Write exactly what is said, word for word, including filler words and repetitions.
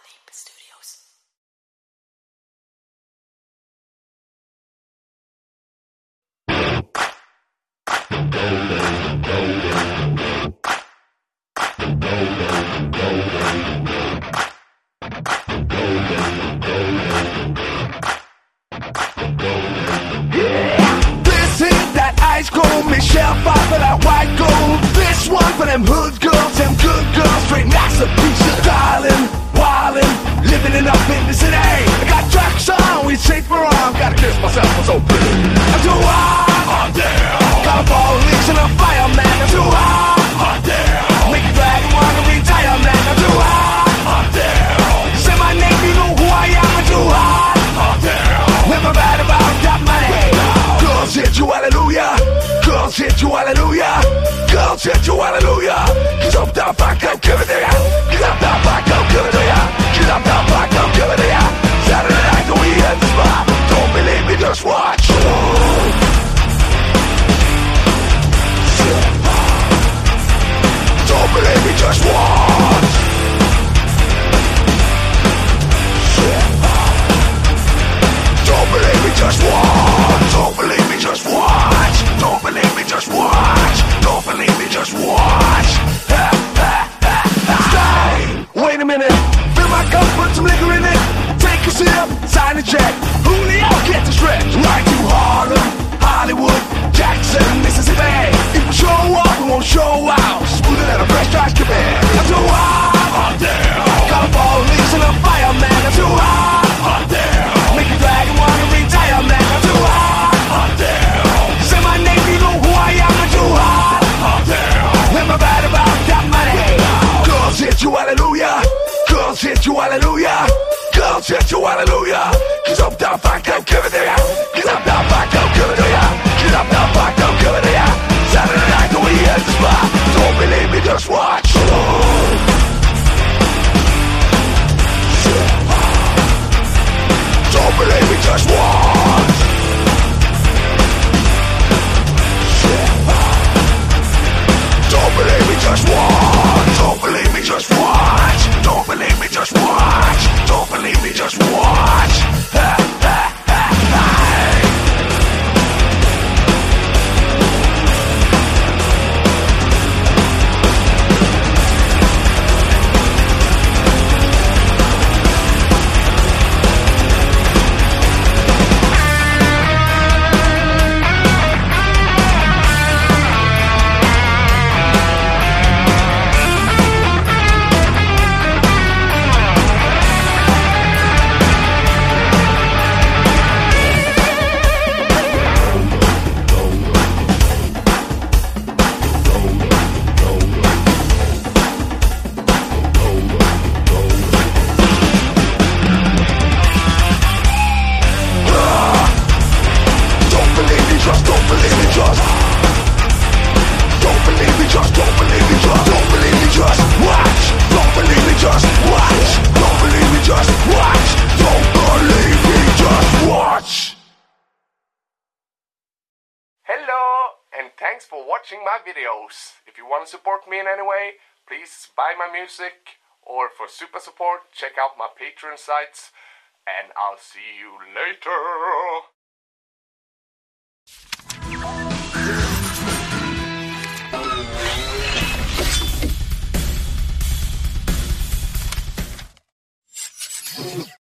Ape Studios. This is that ice cold Michelle fight for that white gold. This one for them hood girls, them good girls, straight masterpieces. Styling, wildin', living in our business city. I got tracks on, we safe for arm. Gotta kiss myself, I'm so pretty. I'm too hot, hot damn. Got a ball leaks and a fireman. I'm too hot, hot damn. Make a dragon wanna retire, man. I'm too hot, hot damn. Say my name, you know who I am. I'm too hot, hot damn. Never bad about that money. Girls hit you, hallelujah. Girls hit you, hallelujah. Girls hit you, hallelujah. Cause I'm down back, I'm giving to ya. Cause I'm down back, I'm giving to ya. Cause I'm down back, I'm giving to ya. Saturday night, we hit the spot. Don't believe me, just watch. Don't believe me, just watch. Don't believe me, just watch. Don't believe me, just watch. Don't believe me, just watch. Don't believe me, just watch. Ha, ha, ha, ha. Stay. Wait a minute. Fill my cup, put some liquor in it. Take a sip, sign a check. Julio, get the stretch. Right to Harlem, Hollywood, Jackson, Mississippi. If we show up, we won't show out. Smoother than a fresh trash can be. I'm too hot. Hot damn. Got a ball leaves and a fireman. I'm too hot. Hot damn. Make a dragon wanna retire, man. I'm too hot. Hot damn. Say my name, you know who I am. I'm too hot. Hot damn. Never bad about that money. Girls hit you, hallelujah. Girls hit you, hallelujah. Girls hit you, hallelujah. Cause I'm down back, I'm giving to ya. Cause I'm down back, I'm giving to ya. Cause I'm down back, I'm giving to ya. Saturday night, we hit the spot. Don't believe me, just watch. Don't believe me, just watch. Don't believe me, just watch. Don't believe me, just watch. Don't believe me, just watch. Don't believe me, just watch. Ha, ha, ha, ha. Thanks for watching my videos. If you want to support me in any way, please buy my music, or for super support, check out my Patreon sites, and I'll see you later.